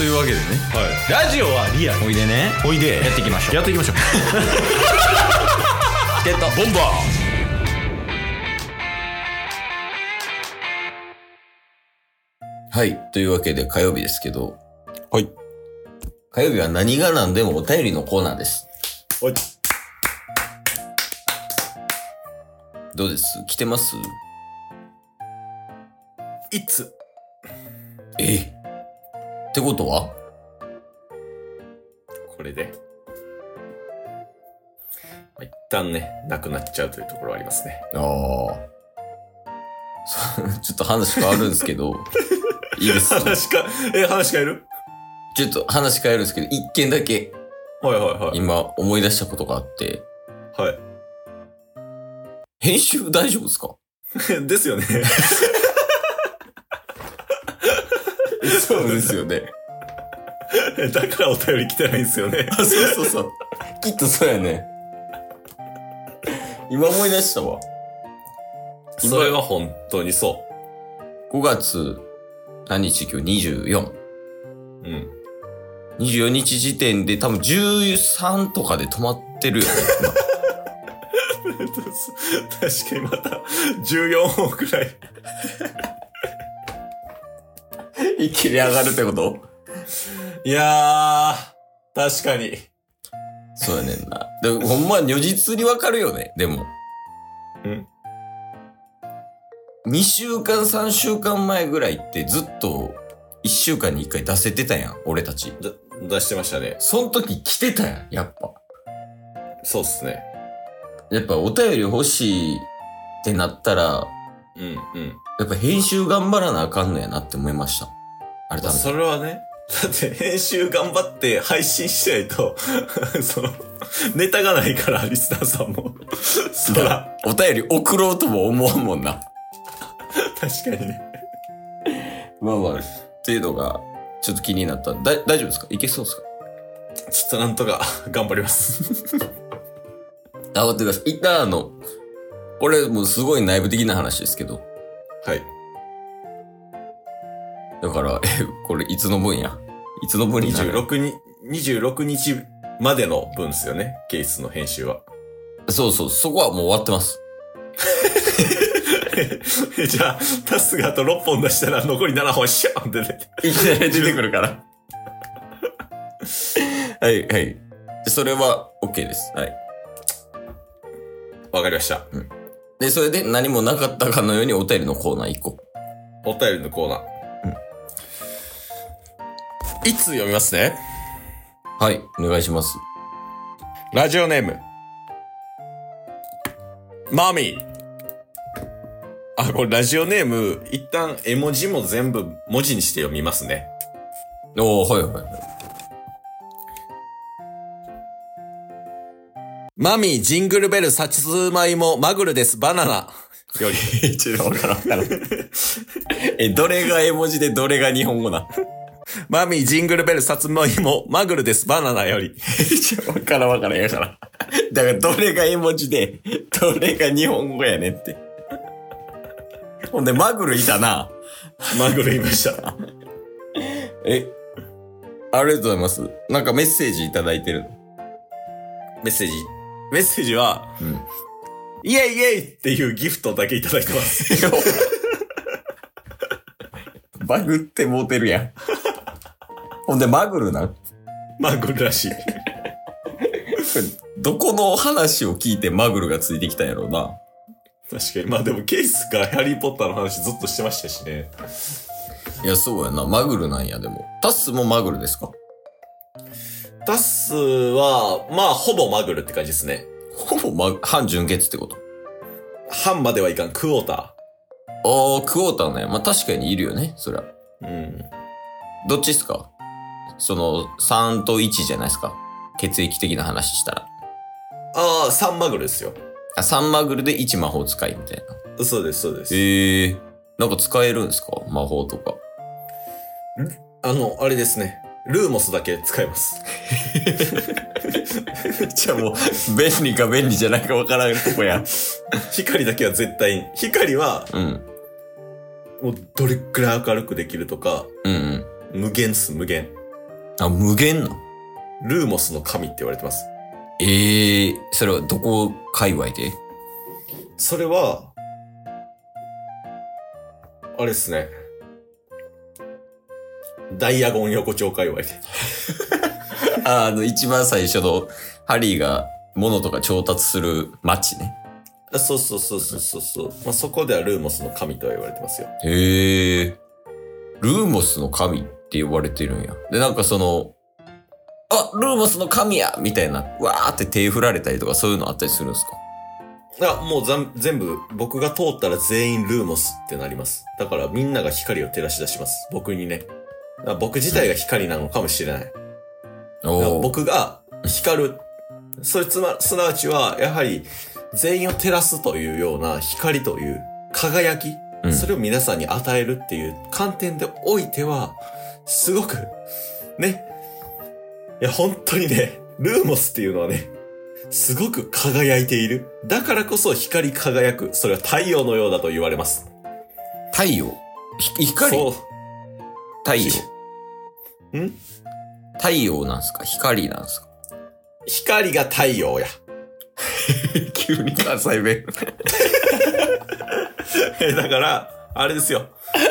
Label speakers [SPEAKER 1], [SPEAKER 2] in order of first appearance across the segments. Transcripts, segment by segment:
[SPEAKER 1] というわけでね、
[SPEAKER 2] ラジオはリアル。
[SPEAKER 1] おいでね、
[SPEAKER 2] おいで。
[SPEAKER 1] やっていきましょう。
[SPEAKER 2] やっていきましょう。
[SPEAKER 1] チケットボンバー。はい。というわけで火曜日ですけど。
[SPEAKER 2] はい。
[SPEAKER 1] 火曜日は何が何でもお便りのコーナーです。
[SPEAKER 2] はい。
[SPEAKER 1] どうです？来てます？
[SPEAKER 2] いつ？
[SPEAKER 1] ってことは？
[SPEAKER 2] これで。一旦ね、なくなっちゃうというところはありますね。
[SPEAKER 1] ちょっと話変わるんですけど。いいです。
[SPEAKER 2] 話変える？
[SPEAKER 1] ちょっと話変えるんですけど、一件だけ。
[SPEAKER 2] はいはいはい。
[SPEAKER 1] 今思い出したことがあって。
[SPEAKER 2] はい。
[SPEAKER 1] 編集大丈夫ですか？
[SPEAKER 2] ですよね。
[SPEAKER 1] そうですよね。
[SPEAKER 2] だからお便り来てないんですよね。
[SPEAKER 1] そう。きっとそうやね。今思い出したわ。
[SPEAKER 2] それは本当にそ
[SPEAKER 1] 5月何日？今日24。
[SPEAKER 2] うん。
[SPEAKER 1] 24日時点で多分13とかで止まってるよね。
[SPEAKER 2] 確かにまた14本くらい。
[SPEAKER 1] 一気に上がるってこと？
[SPEAKER 2] いやー、確かに。
[SPEAKER 1] そうやねんな。でもほんま如実にわかるよね、でも。2週間3週間前ぐらいってずっと1週間に1回出せてたやん、俺たち。
[SPEAKER 2] 出してましたね。
[SPEAKER 1] その時来てたやん、やっぱ。
[SPEAKER 2] そうっすね。
[SPEAKER 1] やっぱお便り欲しいってなったら、やっぱ編集頑張らなあかんのやなって思いました。あれだめ。
[SPEAKER 2] それはね、だって編集頑張って配信しないと、ネタがないから、リスナーさんも。そら。
[SPEAKER 1] お便り送ろうとも思うもんな。
[SPEAKER 2] 確かにね。
[SPEAKER 1] まあ、っていうのが、ちょっと気になった。大丈夫ですか？いけそうですか？
[SPEAKER 2] ちょっとなんとか頑張ります。
[SPEAKER 1] 頑張ってください。一旦これもうすごい内部的な話ですけど。
[SPEAKER 2] はい。
[SPEAKER 1] だから、これいつの分や？いつの分になる
[SPEAKER 2] 26日までの分ですよね。ケースの編集は。
[SPEAKER 1] そう、そこはもう終わってます。
[SPEAKER 2] じゃあ、タスがあと6本出したら残り7本シューンって
[SPEAKER 1] いきなり出てくるから。はい。それは OK です。はい。
[SPEAKER 2] わかりました。
[SPEAKER 1] で、それで何もなかったかのようにお便りのコーナー行こ
[SPEAKER 2] う。お便りのコーナー。いつ読みますね。
[SPEAKER 1] はい、お願いします。
[SPEAKER 2] ラジオネーム。マミー。これラジオネーム、一旦絵文字も全部文字にして読みますね。
[SPEAKER 1] はい。
[SPEAKER 2] マミー、ジングルベル、さつまいも、マグルです、バナナ。より。
[SPEAKER 1] ちょっとわからん。どれが絵文字でどれが日本語な？
[SPEAKER 2] マミー、ジングルベル、さつまいも、マグルです、バナナより。
[SPEAKER 1] わからんやから。だからどれが絵文字で、どれが日本語やねんって。ほんで、マグルいたな。
[SPEAKER 2] マグルいました。
[SPEAKER 1] ありがとうございます。なんかメッセージいただいてるの？
[SPEAKER 2] メッセージは、イエイイエイっていうギフトだけいただいてます。
[SPEAKER 1] バグってモテるやん。ほんで、マグルな。
[SPEAKER 2] マグルらしい。
[SPEAKER 1] どこの話を聞いてマグルがついてきたんやろうな。
[SPEAKER 2] 確かに。まあでもケースがハリーポッターの話ずっとしてましたしね。
[SPEAKER 1] いや、そうやな。マグルなんや、でも。タッスもマグルですか？
[SPEAKER 2] タスは、まあ、ほぼマグルって感じですね。
[SPEAKER 1] ほぼ半純血ってこと？
[SPEAKER 2] 半まではいかん、クォータ
[SPEAKER 1] ー。クォーターね。まあ確かにいるよね、そりゃ。どっちっすか？3と1じゃないですか。血液的な話したら。
[SPEAKER 2] 3マグルですよ。
[SPEAKER 1] 3マグルで1魔法使いみたい
[SPEAKER 2] な。そうです。
[SPEAKER 1] なんか使えるんですか？魔法とか。
[SPEAKER 2] あれですね。ルーモスだけ使えます。
[SPEAKER 1] じゃあもう、便利か便利じゃないかわからんとこや。
[SPEAKER 2] 光だけは絶対に。光は、もうどれくらい明るくできるとか、無限っす、無限。
[SPEAKER 1] あ、無限の
[SPEAKER 2] ルーモスの神って言われてます。
[SPEAKER 1] それはどこ界隈で？
[SPEAKER 2] それは、あれですね。ダイアゴン横丁界隈で。
[SPEAKER 1] 一番最初のハリーが物とか調達する街ね。
[SPEAKER 2] そう。まあ、そこではルーモスの神とは言われてますよ。
[SPEAKER 1] へえ。ルーモスの神って呼ばれてるんや。で、なんかその、ルーモスの神やみたいな、わーって手振られたりとかそういうのあったりするんですか？
[SPEAKER 2] もう全部、僕が通ったら全員ルーモスってなります。だからみんなが光を照らし出します。僕にね。僕自体が光なのかもしれない。僕が光る。すなわちは、やはり、全員を照らすというような光という輝き、それを皆さんに与えるっていう観点でおいては、すごく、ね。いや、本当にね、ルーモスっていうのはね、すごく輝いている。だからこそ光り輝く。それは太陽のようだと言われます。
[SPEAKER 1] 太陽？光？そう。太陽。太陽なんすか？光なんすか？
[SPEAKER 2] 光が太陽や。
[SPEAKER 1] 急に関西弁。
[SPEAKER 2] だから、あれですよ。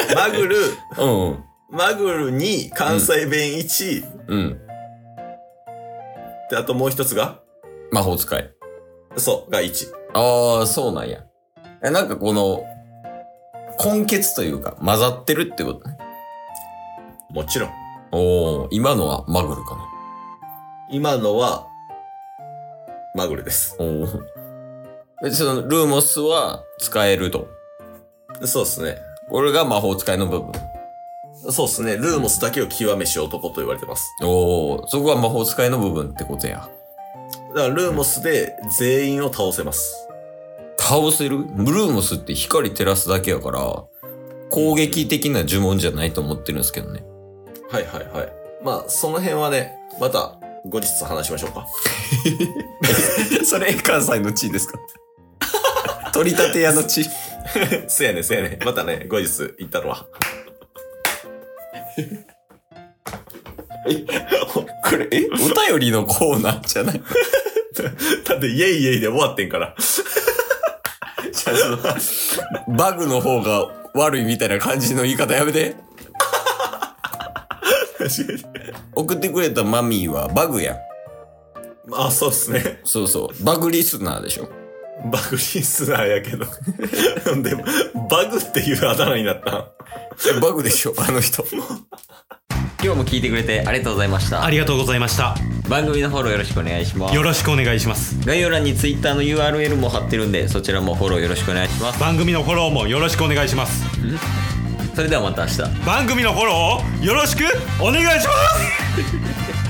[SPEAKER 2] マグルに関西弁1。で、あともう一つが
[SPEAKER 1] 魔法使い。
[SPEAKER 2] そう、が1。
[SPEAKER 1] ああ、そうなんや。なんかこの、根結というか、混ざってるってことね。
[SPEAKER 2] もちろん。
[SPEAKER 1] 今のはマグルかな。
[SPEAKER 2] 今のは、マグルです。
[SPEAKER 1] その、ルーモスは使えると。
[SPEAKER 2] そうですね。
[SPEAKER 1] これが魔法使いの部分。
[SPEAKER 2] そうですね。ルーモスだけを極めし男と言われてます。
[SPEAKER 1] そこが魔法使いの部分ってことや。
[SPEAKER 2] だからルーモスで全員を倒せます。
[SPEAKER 1] 倒せる？ルーモスって光照らすだけやから、攻撃的な呪文じゃないと思ってるんですけどね。
[SPEAKER 2] はい。まあ、その辺はね、また後日話しましょうか。
[SPEAKER 1] それ関西の地ですか？取り立て屋の地。
[SPEAKER 2] せやね。またね、後日言ったるわ。
[SPEAKER 1] これ、お便りのコーナーじゃない？
[SPEAKER 2] だってイエイイエイで終わってんから。
[SPEAKER 1] バグの方が悪いみたいな感じの言い方やめて。送ってくれたマミーはバグや。
[SPEAKER 2] そうっすね。
[SPEAKER 1] そう。バグリスナーでしょ。
[SPEAKER 2] バグリスナーやけど。でも、バグっていうあだ名になった。
[SPEAKER 1] バグでしょ、あの人。今日も聞いてくれてありがとうございました。
[SPEAKER 3] ありがとうございました。
[SPEAKER 1] 番組のフォローよろしくお願いします。
[SPEAKER 3] よろしくお願いします。
[SPEAKER 1] 概要欄に Twitter の URL も貼ってるんで、そちらもフォローよろしくお願いします。
[SPEAKER 3] 番組のフォローもよろしくお願いします。
[SPEAKER 1] それではまた明日。
[SPEAKER 3] 番組のフォローをよろしくお願いします。